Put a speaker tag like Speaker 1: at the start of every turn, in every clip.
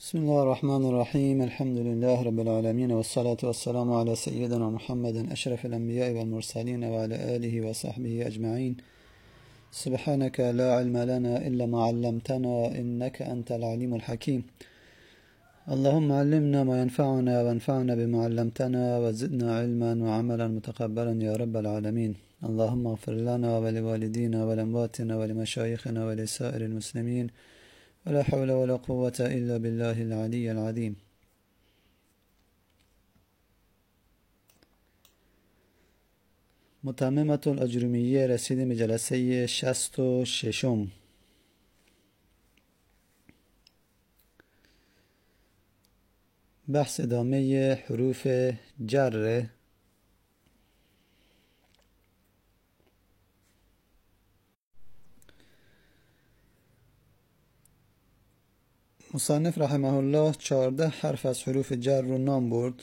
Speaker 1: بسم الله الرحمن الرحيم. الحمد لله رب العالمين، والصلاة والسلام على سيدنا محمد أشرف الأنبياء والمرسلين وعلى آله وصحبه أجمعين. سبحانك لا علم لنا إلا ما علمتنا إنك أنت العليم الحكيم. اللهم علمنا ما ينفعنا وانفعنا بما علمتنا وزدنا علما وعملا متقبلا يا رب العالمين. اللهم اغفر لنا ولوالدينا ولأمواتنا ولمشايخنا ولسائر المسلمين، ولا حول ولا قوة إلا بالله العلي العظيم. متممة الاجرومیه، رسیدیم به جلسه 66. بحث ادامه حروف جر. مصنف رحمه الله 14 حرف از حروف جر رو نام برد.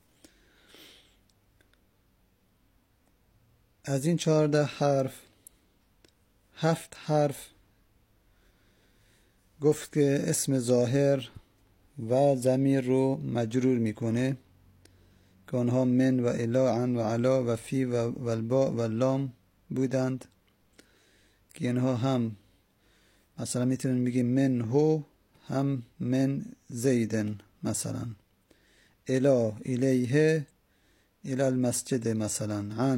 Speaker 1: از این 14 حرف 7 حرف گفت که اسم ظاهر و ضمیر رو مجرور میکنه که آنها من و الا، عن و علا و فی و الباء و لام بودند که اینها هم مثلا میتونیم بگیم من هو، هم من زیدن، مثلا الا الیه الی المسجد، مثلا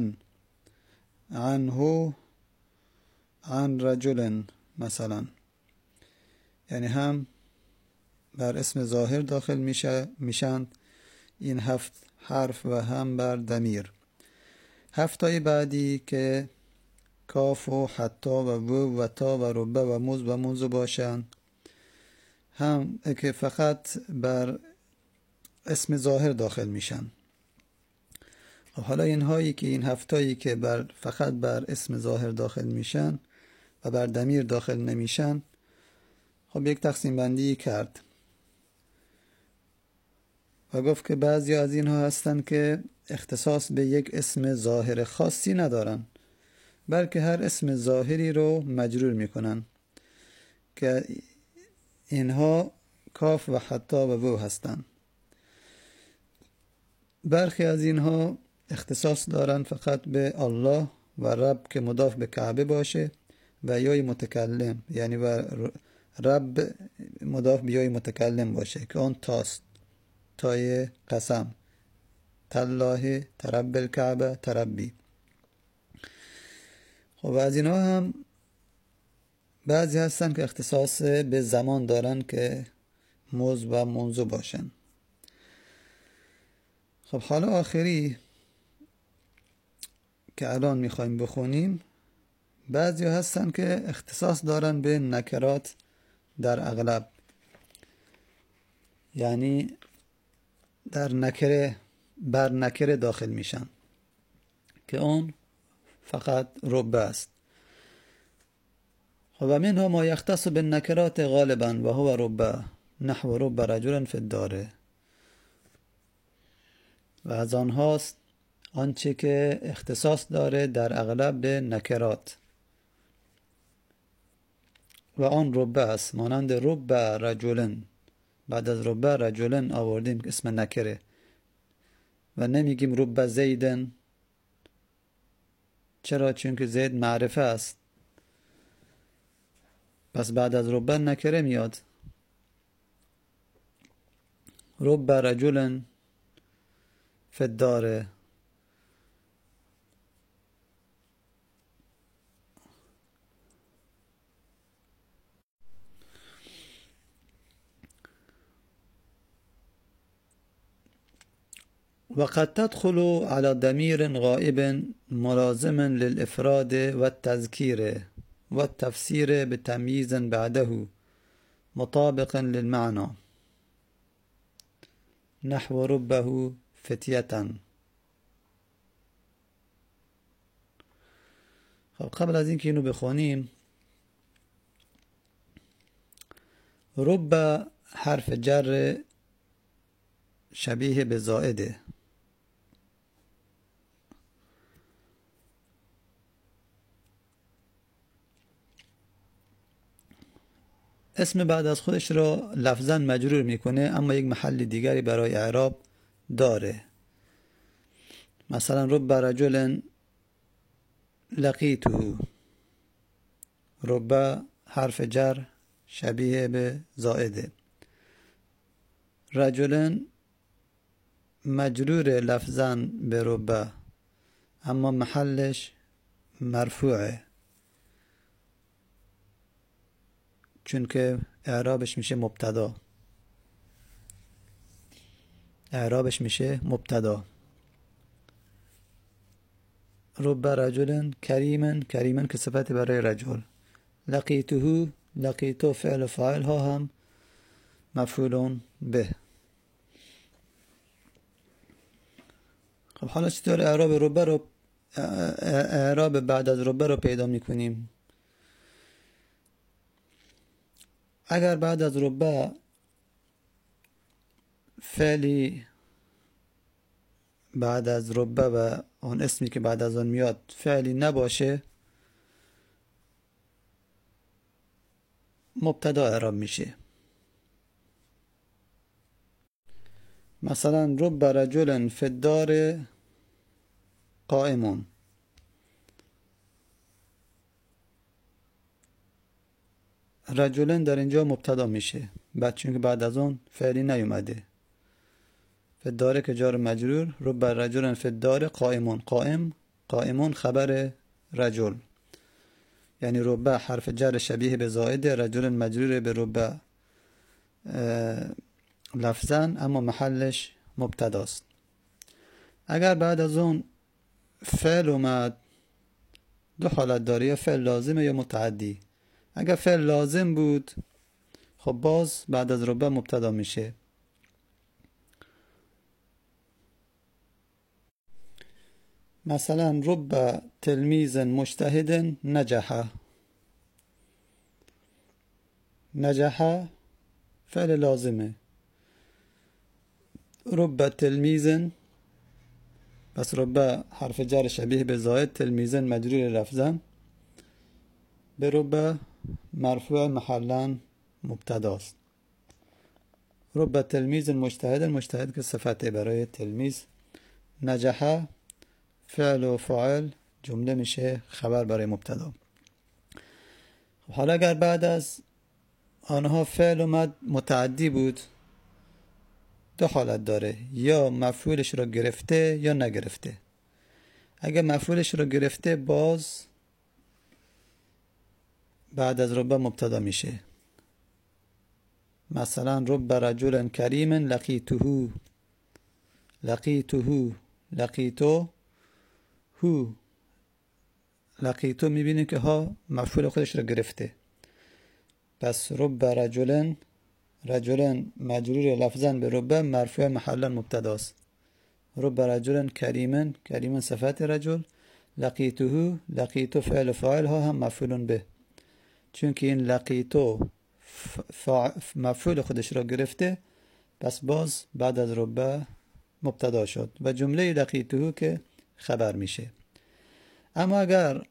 Speaker 1: عنه عن رجل، مثلا. یعنی هم بر اسم ظاهر داخل میشند این 7 حرف و هم بر ضمیر. 7 تای بعدی که کاف و حتی و و تا و ربه و موز و منذ باشند هم که فقط بر اسم ظاهر داخل میشن. حالا این 7 تایی که فقط بر اسم ظاهر داخل میشن و بر ضمیر داخل نمیشن، خب یک تقسیم بندی کرد و گفت که بعضی از اینها هستن که اختصاص به یک اسم ظاهر خاصی ندارن، بلکه هر اسم ظاهری رو مجرور میکنن که اینها کاف و حتی و وو هستن. برخی از اینها اختصاص دارن فقط به الله و رب که مضاف به کعبه باشه و یای متکلم، یعنی و رب مضاف به یای متکلم باشه که اون تاست، تای قسم، تالله ترب الکعبه تربی. خب از اینها هم بعضی هستن که اختصاص به زمان دارن که موز و منذ باشن. خب حالا آخری که الان میخوایم بخونیم، بعضی هستن که اختصاص دارن به نکرات در اغلب، یعنی بر نکره داخل میشن که اون فقط ربه است. خب و منها ما یختص بالنکرات غالبا و هو ربه نحو رب رجل فی الدار. و از آنهاست آنچه که اختصاص داره در اغلب به نکرات و آن ربه است، مانند رب رجلن. بعد از رب رجلن آوردیم که اسم نکره و نمیگیم رب زیدن. چرا؟ چون که زید معرفه است، پس بعد از رب نکره میاد. رب رجلن فی الدار. وقد تدخل على ضمير غائب ملازم للإفراد والتذكير والتفسير بتمييز بعده مطابق للمعنى نحو ربه فتية. خب قبل از اینکه اینو بخونیم، رب حرف جر شبیه به زائده اسم بعد از خودش را لفظاً مجرور میکنه اما یک محل دیگری برای اعراب داره. مثلا رب رجل لقیته، رب حرف جر شبیه به زائده، رجل مجرور لفظاً به رب اما محلش مرفوعه چون که اعرابش میشه مبتدا. رب رجل کریما که صفت برای رجل، لقیته فعل و فاعل ها هم مفعول به. خب حالا چطور اعراب بعد از رب رو پیدا میکنیم؟ اگر بعد از رب فعلی بعد از رب و اون اسمی که بعد از آن میاد فعلی نباشه، مبتدا اعراب میشه. مثلا رب رجل فی الدار قائم، رجلن در اینجا مبتدا میشه چون که بعد از اون فعلی نیومده. فی الدار که جار مجرور، رب رجل فی الدار قائمون خبر رجل، یعنی رب حرف جر شبیه به زائده، رجل مجرور به رب لفظاً اما محلش مبتداست. اگر بعد از اون فعل اومد دو حالت داره، یا فعل لازمه یا متعدی. اگر فعل لازم بود خب باز بعد از رب مبتدا میشه. مثلا رب تلمیذ مجتهد نجح فعل لازمه، رب تلمیذ بس رب حرف جر شبیه به زائد، تلمیذ مجرور لفظاً به رب مرفوع محلاً مبتداست. رب تلمیذ مجتهد که صفته برای تلمیذ، نجح فعل و فاعل جمله میشه خبر برای مبتدا. حالا اگر بعد از آنها فعل اومد متعدی بود، دو حالت داره، یا مفعولش رو گرفته یا نگرفته. اگر مفعولش رو گرفته باز بعد از رب مبتدا میشه. مثلا رب رجل کریم لقیتو میبینیم که ها مفعول خودش رو گرفته، پس رب رجل مجرور لفظاً به رب مرفوع محلاً مبتداست. رب رجل کریم صفت رجل، لقیتو فعل و فاعل ها هم مفعول به، چون که این لقیتو مفعول خودش را گرفته پس باز بعد از رب مبتدا شد و جمله لقیتو که خبر میشه. اما اگر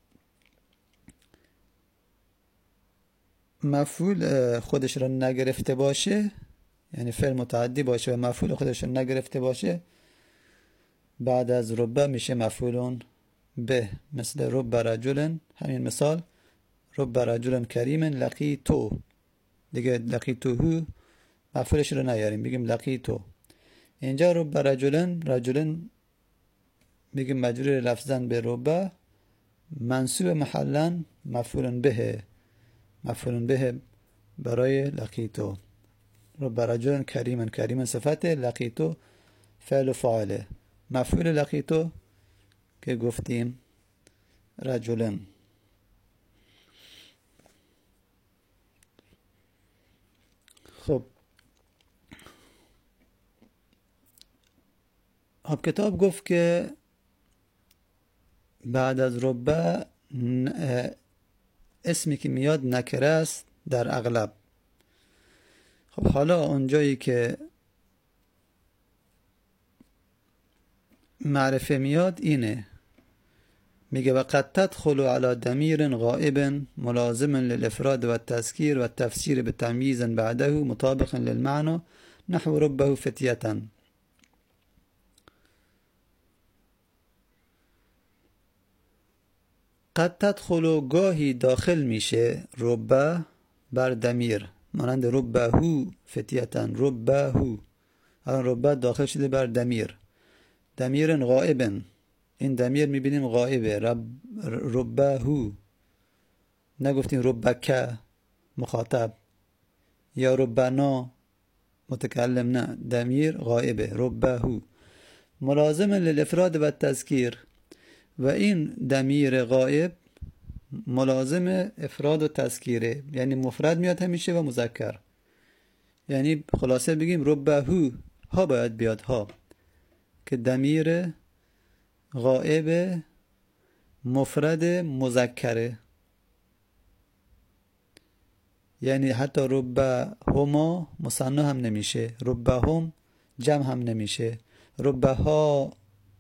Speaker 1: مفعول خودش را نگرفته باشه، یعنی فعل متعدی باشه و مفعول خودش را نگرفته باشه، بعد از رب میشه مفعول به، مثل رب رجل، همین مثال رب رجل کریم لقیتو، دیگه لقیتوهو مفعولش رو نیاریم بگیم لقیتو. اینجا رب رجل بگیم مجرور لفظاً به رب منصوب محلاً مفعول به برای لقیتو. رب رجل کریم صفت، لقیتو فعل و فاعله، مفعول لقیتو که گفتیم رجلن. خب کتاب گفت که بعد از رب اسمی که میاد نکره است در اغلب. خب حالا اونجایی که معرفه میاد اینه، میگه و قد تدخل على ضمیر غائب ملازم للافراد و التذکیر و التفسیر بتمییز بعده مطابق للمعنى نحو ربه فتیة. قد تدخل گاهی داخل میشه ربه بر ضمیر، مانند ربه فتیة، ربه. الان ربه داخل شده بر ضمیر غائب، این ضمیر میبینیم غائبه، ربه، نگفتیم ربک مخاطب یا ربنا متکلم، نه، ضمیر غائبه، ربه ملازم للافراد و التذکیر. و این ضمیر غائب ملازم افراد و تذکیره، یعنی مفرد میاد همیشه و مذکر. یعنی خلاصه بگیم ربه ها باید بیاد، ها، که ضمیر غائب مفرد مذکره. یعنی حتی ربه هما مثنی هم نمیشه، ربه هم جمع هم نمیشه، ربه ها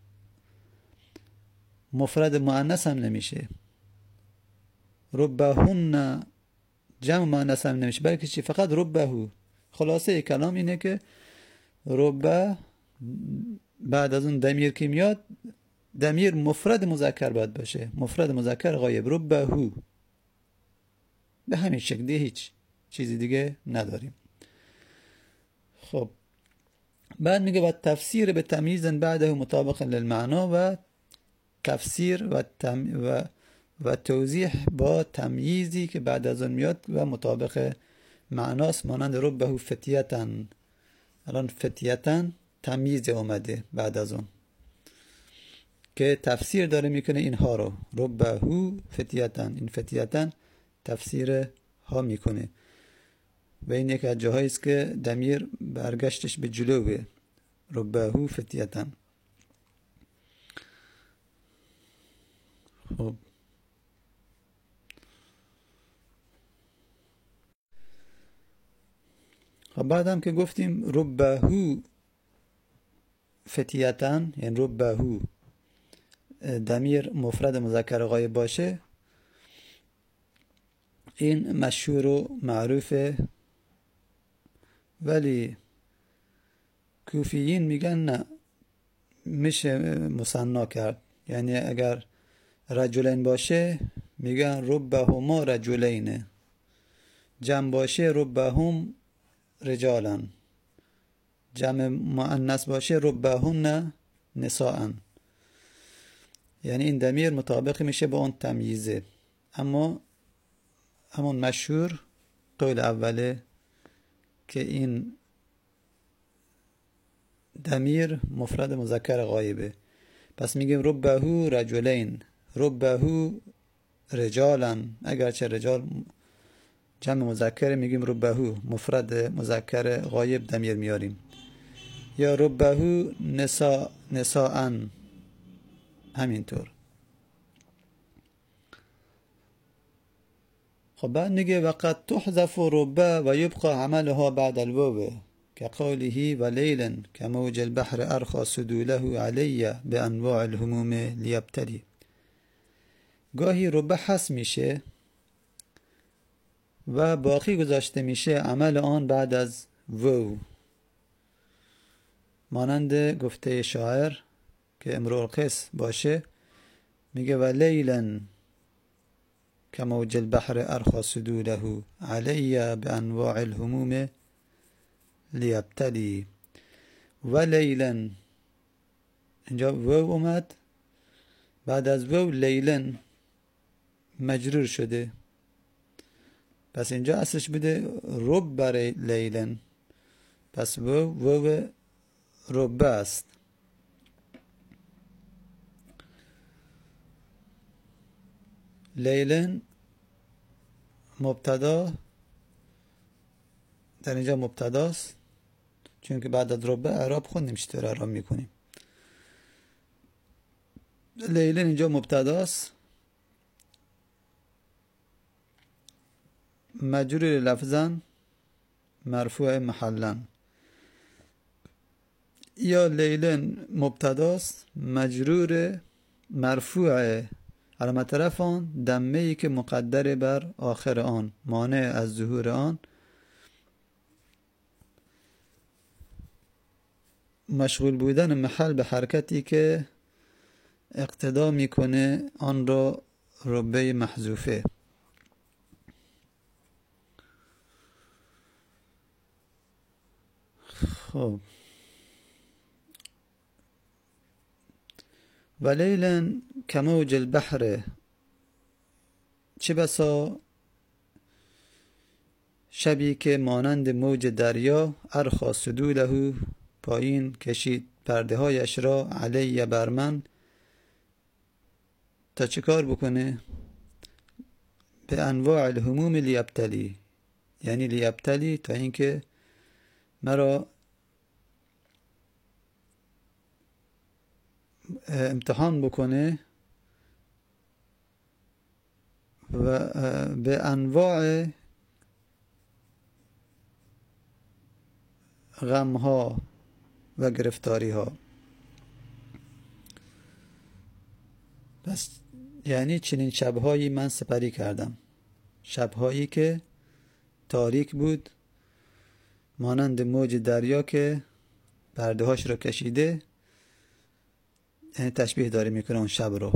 Speaker 1: مفرد مؤنث هم نمیشه، ربه هن جمع مؤنث هم نمیشه، بلکه چی؟ فقط ربه. خلاصه کلام اینه که ربه بعد از اون ضمیر که میاد ضمیر مفرد مذکر باید باشه، مفرد مذکر غایب، ربه. به همین شکل، هیچ چیزی دیگه نداریم. خب بعد میگه و تفسیر به تمییز بعده مطابق للمعنا و تفسیر و توضیح با تمییزی که بعد از اون میاد و مطابق معناست، مانند ربه فتیة. الان فتیة تمییز اومده بعد از اون که تفسیر داره میکنه اینها رو، ربه فتیة، این فتیة تفسیر ها میکنه و این یک از جاهایی است که ضمیر برگشتش به جلوه، ربه فتیة. خب بعدم که گفتیم ربه فتیة، یعنی ربه ضمیر مفرد مذکر غایب باشه، این مشهور و معروفه، ولی کوفیین میگن نه، میشه مثنا کرد. یعنی اگر رجلین باشه میگن ربهما رجلین، جمع باشه ربهم رجالا، جمع مؤنث باشه ربهن نساء. یعنی این ضمیر مطابق میشه با اون تمییزه. اما همون مشهور قول اوله که این ضمیر مفرد مذکر غایبه، پس میگیم ربه رجلین، ربه رجالا، اگرچه رجال جمع مذکر میگیم ربه مفرد مذکر غایب ضمیر میاریم، یا ربه نساء همینطور. خب بعد میگه وقد تحذف ربه و یبقى عملها بعد الواو كقوله وليلا كموج البحر أرخى سدوله علي بأنواع الهموم ليبتلي. گاهی ربه حذف میشه و باقی گذاشته میشه عمل آن بعد از وو، مانند گفته شاعر که امرؤ القیس باشه، میگه ولیلا كموج البحر أرخى سدوله علي بأنواع الهموم لیبتلی. و لیلن، اینجا وو اومد، بعد از وو لیلن مجرور شده، پس اینجا اصلش بوده رب برای لیلن، پس وو ربه است. لیلن مبتدا، در اینجا مبتداست، چون که بعد از ربه اعراب خوندیم چطور اعراب میکنیم. لیلن اینجا مبتداست، مجرور لفظا مرفوع محلا، یا لیلن مبتداست مجرور مرفوع علامت طرف آن دمه ای که مقدر بر آخر آن، مانع از ظهور آن، مشغول بودن محل به حرکتی که اقتدا میکنه آن را ربه محذوفه. خب و لیلا کموج البحر، چه بسا شبی که مانند موج دریا، ارخا سدوله، پایین کشید پرده هایش را، علی بر من، تا چه کار بکنه؟ به انواع الهموم لیبتلی، یعنی لیبتلی تا اینکه مرا امتحان بکنه، و به انواع غمها و گرفتاری ها. پس یعنی چنین شبهایی من سپری کردم، شبهایی که تاریک بود مانند موج دریا که پرده هاش رو کشیده، یعنی تشبیه داره میکنه اون شب رو.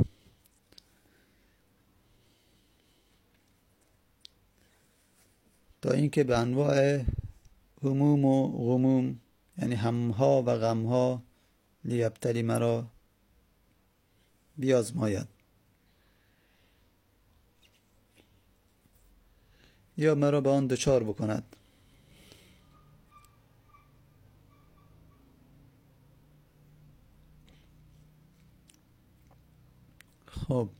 Speaker 1: تا اینکه به انواع هموم و غموم، یعنی همها و غمها، لیبتلی مرا بیازماید، یا مرا به آن دچار بکند. خب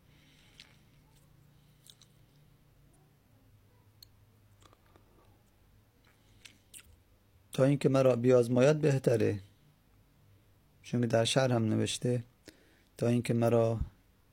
Speaker 1: تا اینکه مرا بیازماید بهتره، چون در شعر هم نوشته تا اینکه مرا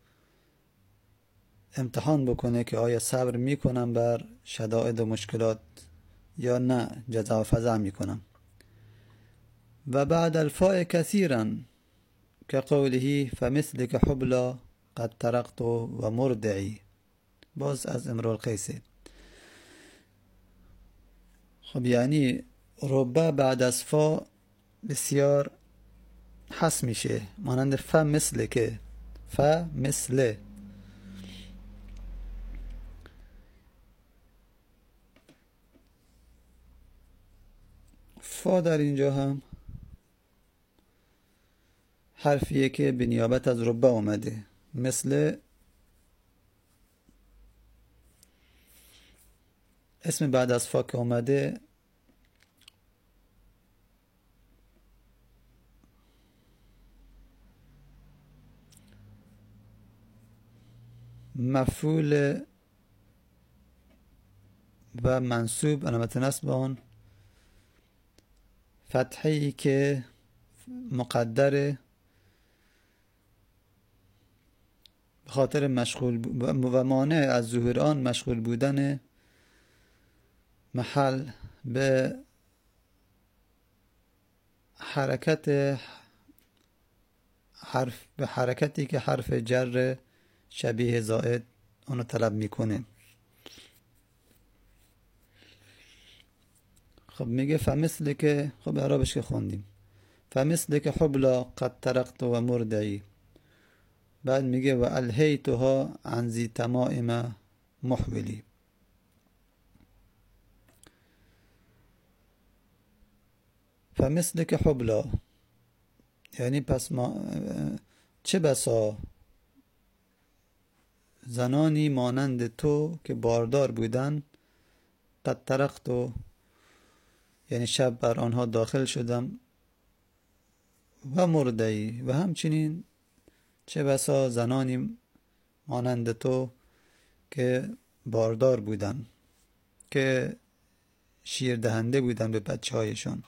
Speaker 1: امتحان بکنه که آیا صبر میکنم بر شدائد و مشکلات یا نه جزع و فزع میکنم. و بعد الفاء کثیرا که قوله فمثلک حبلا قد ترقت و مردعی، باز از امرؤ القیس. خب یعنی ربه بعد از فا بسیار حس میشه، مانند فمثلک، فمثل. فا در اینجا هم حرفیه که به نیابت از ربه اومده، مثل اسم بعد از فا که اومده مفعول و منصوب علامت نصب آن فتحه‌ای که مقدره به خاطر مشغول و مانع از ظهور آن مشغول بودن محل به حرکت حرف، به حرکتی که حرف جر شبیه زائد اونو طلب میکنه. خب میگه فمثل که، خب اعرابش که خوندیم، فمثل که حبلا قد ترقت و مردعی. بعد میگه و الهیتها عن ذی تمائم محولی. فمثل که حبلا یعنی پس ما چه بسا زنانی مانند تو که باردار بودن، قد ترقت یعنی شب بر آنها داخل شدم، و مردعی و همچنین چه بسا زنانی مانند تو که باردار بودن، که شیر دهنده بودن به بچه هایشان.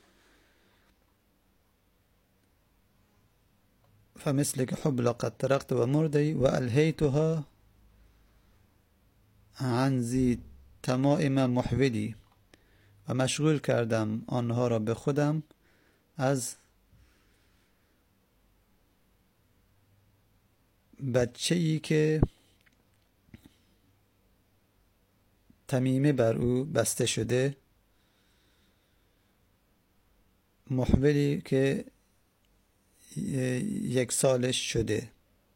Speaker 1: فمثل که حبلا قد ترقت و مردعی و الهیتها عن ذی تمائم محولی، و مشغول کردم آنها را به خودم از بچه‌ای که تمیمه بر او بسته شده، محولی که 1 سالش شده.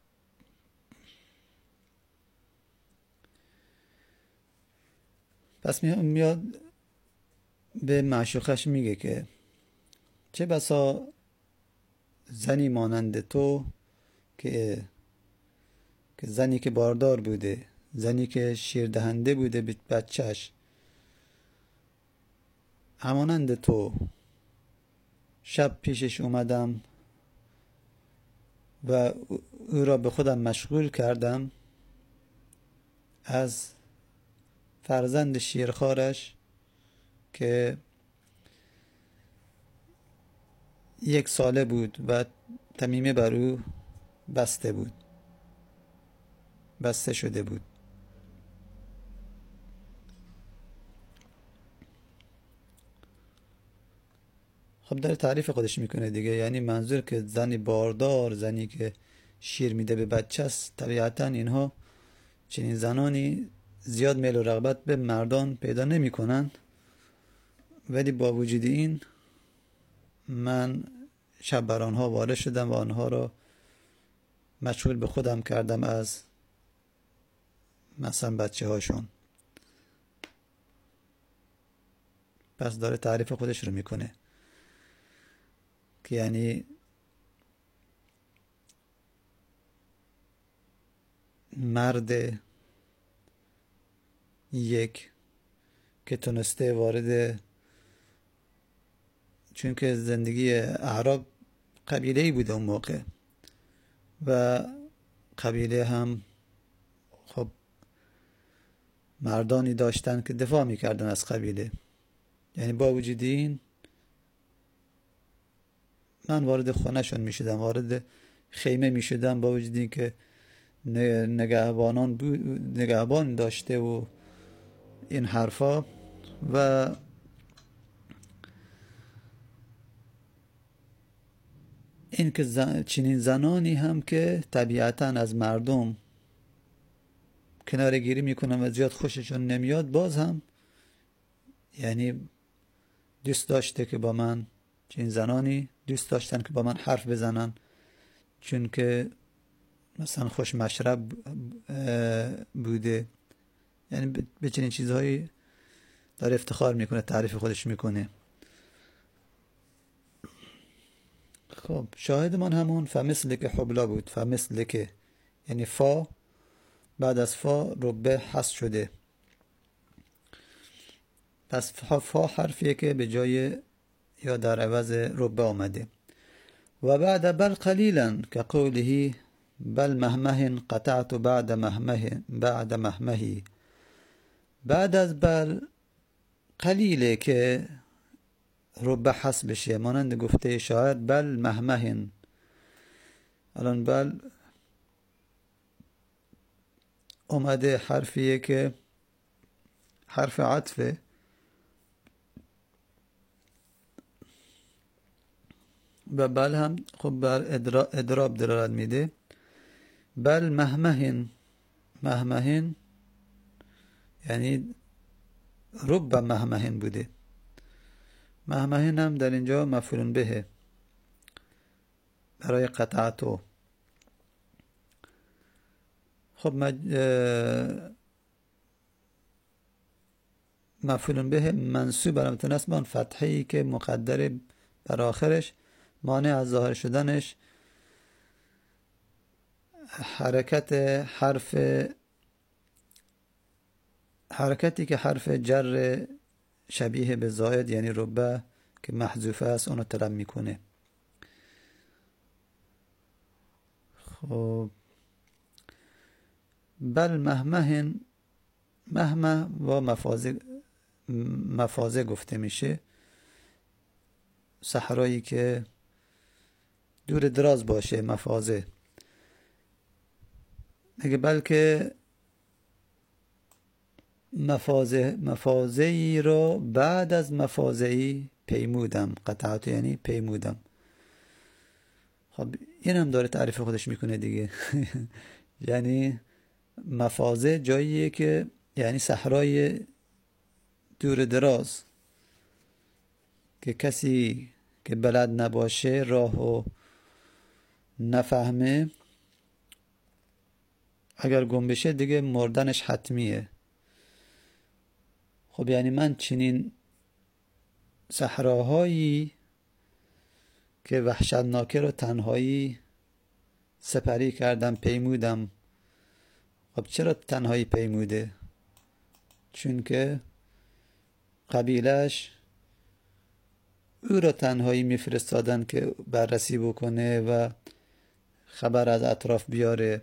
Speaker 1: پس میاد به معشوقش میگه که چه بسا زنی مانند تو که زنی که باردار بوده، زنی که شیر دهنده بوده به بچهش، همانند تو شب پیشش اومدم و او را به خودم مشغول کردم از فرزند شیرخوارش که 1 ساله بود و تمیمه بر او بسته شده بود. خب داره تعریف خودش میکنه دیگه، یعنی منظور که زنی باردار، زنی که شیر میده به بچه است، طبیعتا اینها چنین زنانی زیاد میل و رغبت به مردان پیدا نمی کنن، ولی با وجود این من شب بر آنها وارد شدم و آنها را مشغول به خودم کردم از مثلا بچه هاشون. پس داره تعریف خودش رو میکنه که یعنی مرد یک که تونسته وارد، چون که زندگی اعراب قبیله‌ای بوده اون موقع و قبیله هم خب مردانی داشتن که دفاع میکردن از قبیله. یعنی با وجود این من وارد خانه‌شون میشدم، وارد خیمه میشدم، با وجود این که نگهبان داشته و این حرفا، و این که چنین زنانی هم که طبیعتا از مردم کناره گیری میکنن و زیاد خوششون نمیاد، باز هم یعنی دوست داشته که با من، چنین زنانی دوست داشتن که با من حرف بزنن، چون که مثلا خوش مشرب بوده. یعنی به چنین چیزهایی داره افتخار میکنه، تعریف خودش میکنه. خب شاهدمان همون فمثل که حبلا بود. فمثل که یعنی فا، بعد از فا ربه حذف شده، پس فا حرفیه که به جای یا در عوض ربه آمده. و بعد بل قلیلا که قوله بل مهمه قطعت بعد مهمه. بعد از بل قلیله که ربه حذف بشه، مانند گفته شاعر بل مهمه. الان بل اومده حرفیه که حرف عطفه و بل هم خب بر ادراب دلالت میده. بل مهمه یعنی رب مهمه بوده. مهمه هم در اینجا مفعول به برای قطعتو. خب مفعول به منصوب علامت نصب آن فتحه‌ای که مقدر بر آخرش، مانع از ظاهر شدنش حرکتی که حرف جر شبیه به زائد یعنی ربه که محذوفه است اونو طلب میکنه. خب بل مهمه و مفازه گفته میشه، صحرایی که دور دراز باشه مفازه. اگه بلکه مفازه‌ای رو بعد از مفازه‌ای پیمودم، قطعت یعنی پیمودم. خب این هم داره تعریف خودش میکنه دیگه. یعنی مفازه جاییه که یعنی صحرای دور دراز که کسی که بلد نباشه راهو نفهمه اگر گم بشه دیگه مردنش حتمیه. خب یعنی من چنین صحراهایی که وحشتناکه رو تنهایی سپری کردم پیمودم. خب چرا تنهایی پیموده؟ چون که قبیلش او را تنهایی میفرستادن که بررسی بکنه و خبر از اطراف بیاره،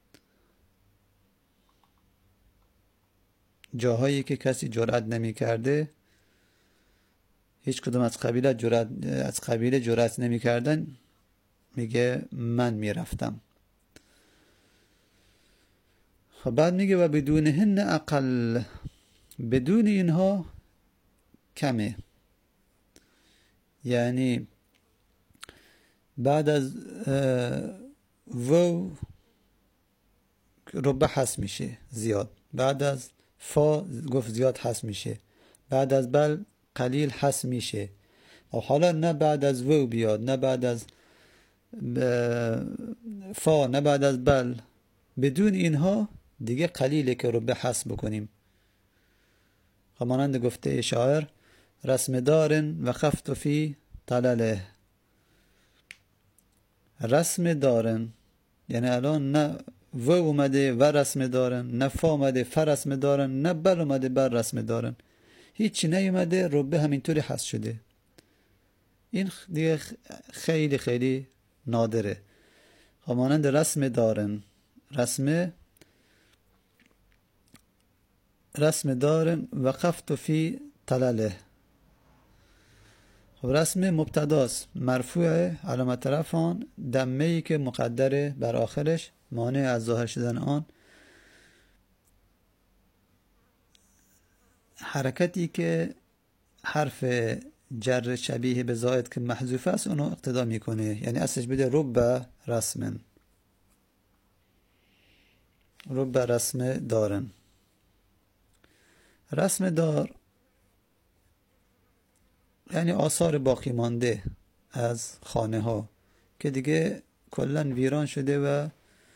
Speaker 1: جاهایی که کسی جرئت نمی کرده، هیچ کدوم از قبیله جرئت نمی کردن، میگه من میرفتم. خب بعد میگه و بدونهن اقل، بدون اینها کمه. یعنی بعد از و ربع حس میشه زیاد، بعد از فا گفت زیاد حس میشه، بعد از بل قلیل حس میشه. و حالا نه بعد از و بیاد، نه بعد از فا، نه بعد از بل، بدون اینها دیگه قلیله که ربع حس بکنیم. همانند گفته شاعر رسم دارن و خفت فی طلله. رسم دارن یعنی الان نه و اومده و رسم دارن، نه فا اومده ف رسم دارن، نه بل اومده بر رسم دارن، هیچی نیومده، ربع همینطوری حس شده. این دیگه خیلی خیلی نادره. همانند رسم دارن، رسم دارن و خفت فی طلله. خب رسم مبتداست، مرفوع، علامت رفع آن دمه‌ای که مقدره بر آخرش، مانع از ظاهر شدن آن. حرکتی که حرف جر شبیه به زائد که محذوف است اونو اقتدا میکنه، یعنی اصلش بده رب رسمن، رب رسم دارن. رسم دار یعنی آثار باقی مانده از خانه ها که دیگه کلن ویران شده و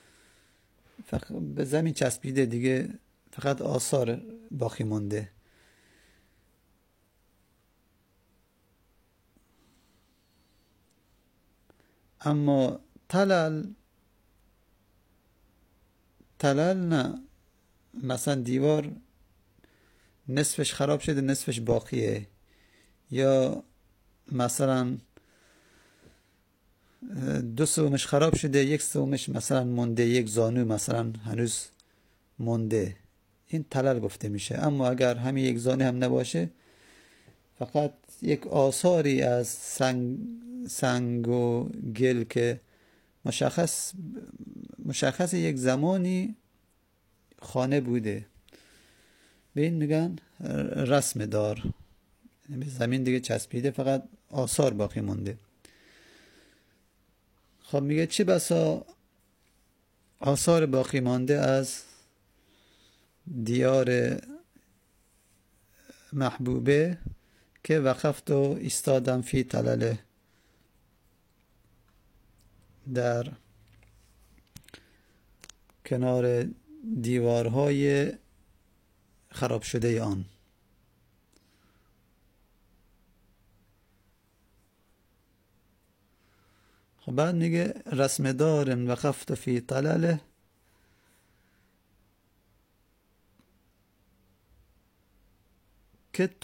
Speaker 1: به زمین چسبیده، دیگه فقط آثار باقی مانده. اما تلل نه، مثلا دیوار نصفش خراب شده نصفش باقیه، یا مثلا 2/3 خراب شده 1/3 مثلا مونده، 1 زانو مثلا هنوز مونده، این تلل گفته میشه. اما اگر همین 1 زانو هم نباشه، فقط یک آثاری از سنگ و گل که مشخص یک زمانی خانه بوده، به این میگن رسم دار. به زمین دیگه چسبیده، فقط آثار باقی مونده. خب میگه چه بسا آثار باقی مانده از دیار محبوبه که وقفت و ایستادم فی طلله، در کنار دیوارهای خراب شده آن. خب بعد میگه رسم دارن وقفت فی طلله، کدت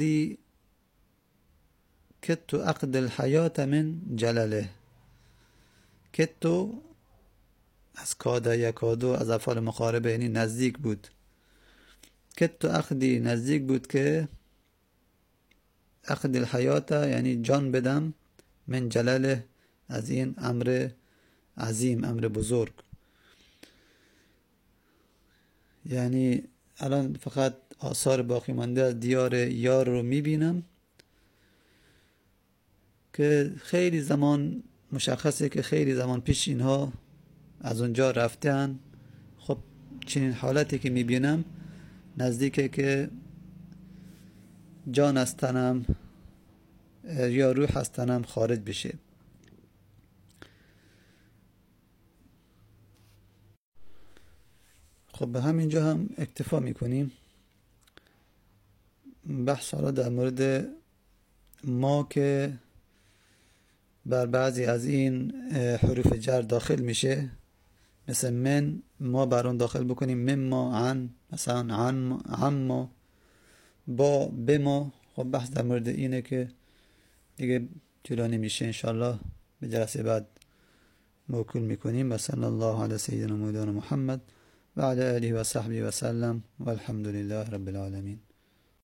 Speaker 1: عقد الحیات من جلله. کدت از کادا یکادو، از افعال مقاربه، یعنی نزدیک بود. کدت عقدی نزدیک بود که عقد الحیات یعنی جان بدم، من جلاله از این امر عظیم، امر بزرگ. یعنی الان فقط آثار باقی مانده از دیار یار رو میبینم که خیلی زمان مشخصه که خیلی زمان پیش اینها از اونجا رفتن خب چنین حالتی که میبینم نزدیکه که جان از تنم یا روح از تنم خارج بشه. خب به همینجا هم اکتفا میکنیم. بحث حالا در مورد ما که بر بعضی از این حروف جر داخل میشه، مثل من، ما بر اون داخل بکنیم من ما، عن مثلا عن ما، با به ما. خب بحث در مورد اینه که دیگه طولانی میشه، انشالله به جلسه بعد موکول میکنیم. و صلی الله علی سیدنا مولانا محمد و علی آله و صحبه و سلم و الحمد لله رب العالمین.